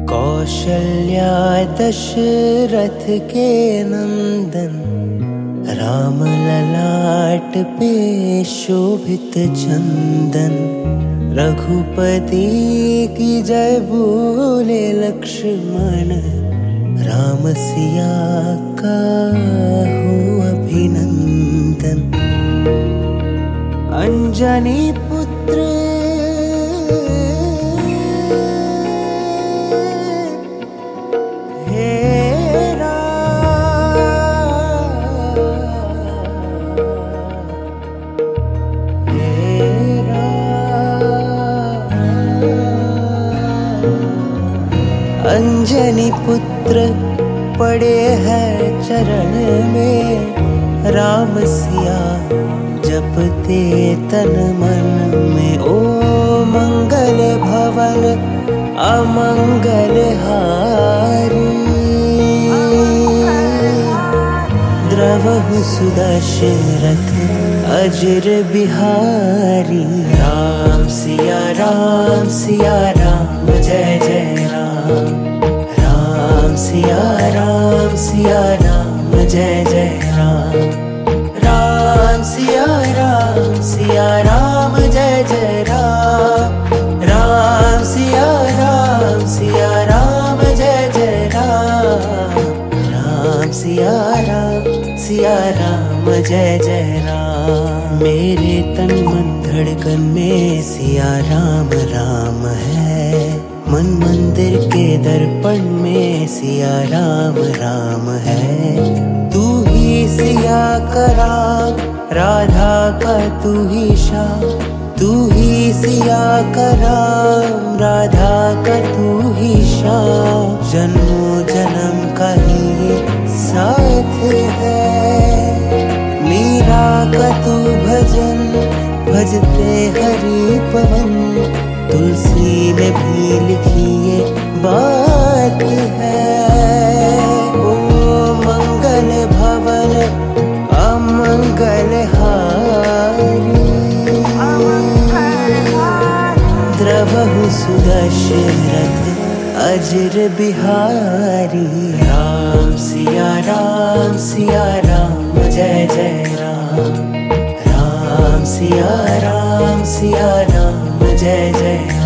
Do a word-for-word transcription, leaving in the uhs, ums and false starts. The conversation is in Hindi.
कौशल्या दशरथ के नंदन, राम ललाट पे शोभित चंदन। रघुपति की जय बोले लक्ष्मण, राम सिया का हो अभिनंदन। अंजनी पुत्र अंजनी पुत्र पड़े हैं चरण में, राम सिया जपते तन मन में। ओ मंगल भवन अमंगल हारी, द्रवहु सुदशरथ अजर बिहारी। राम सिया राम सिया राम जय जय राम। राम सिया राम सिया राम जय जय राम। राम सिया राम सिया राम जय जय राम। राम सिया राम सिया राम जय जय राम। राम सिया राम सिया राम जय जय राम। मेरे तन मन धड़कन में सिया राम राम है, मन मंदिर के दर्पण में सिया राम राम है। तू ही सिया का राम, राधा का तू ही श्याम। तू ही सिया का राम, राधा का तू ही श्याम। जन्मों जन्म का ही साथ है, मीरा का तू भजन भजते हरि पवन। तुलसी में भी लिखी ये बात है, ओ मंगल भवन अमंगल हारी। द्रवहु सुदशरथ अजर बिहारी। राम सिया राम सिया राम जय जय राम। राम सिया राम सिया राम जय जय राम।